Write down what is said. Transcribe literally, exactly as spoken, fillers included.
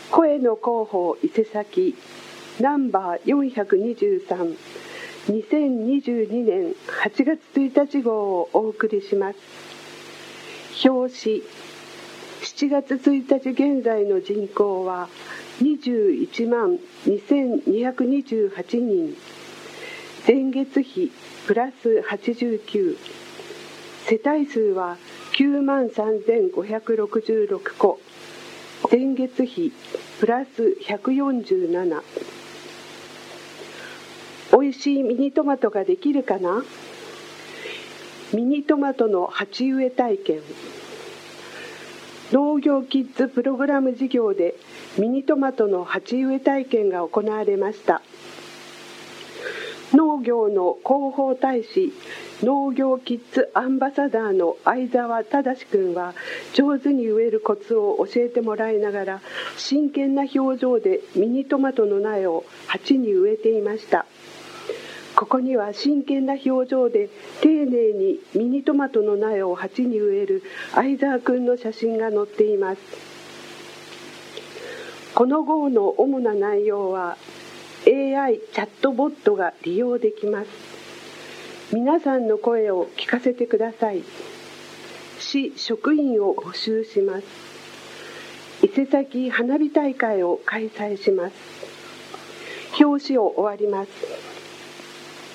声の広報伊勢崎ナンバーよんひゃくにじゅうさん、にせんにじゅうにねんはちがつついたち号をお送りします。表紙、しちがつついたち現在の人口はにじゅういちまんにせんにひゃくにじゅうはちにん、前月比プラスはちじゅうきゅう、世帯数はきゅうまんさんぜんごひゃくろくじゅうろくこ、前月比プラスひゃくよんじゅうなな。おいしいミニトマトができるかな？ミニトマトの鉢植え体験。農業キッズプログラム事業でミニトマトの鉢植え体験が行われました。農業の広報大使、農業キッズアンバサダーの相澤忠君は上手に植えるコツを教えてもらいながら真剣な表情でミニトマトの苗を鉢に植えていました。ここには真剣な表情で丁寧にミニトマトの苗を鉢に植える相澤君の写真が載っています。この号の主な内容は エーアイ チャットボットが利用できます。皆さんの声を聞かせてください。市職員を募集します。伊勢崎花火大会を開催します。表紙を終わります。